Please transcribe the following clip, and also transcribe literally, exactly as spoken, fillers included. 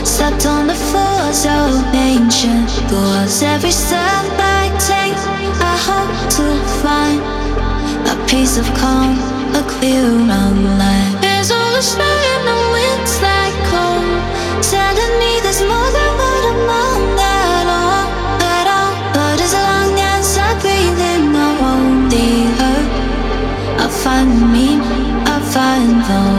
Stepped on the floor so ancient. Towards every step I take, I hope to find a piece of calm, a clear outline. There's all the snow in the winds like cold, telling me there's more than what I'm on at all, at all. But as long as I breathe in, I won't be hurt. I'll find me, I'll find the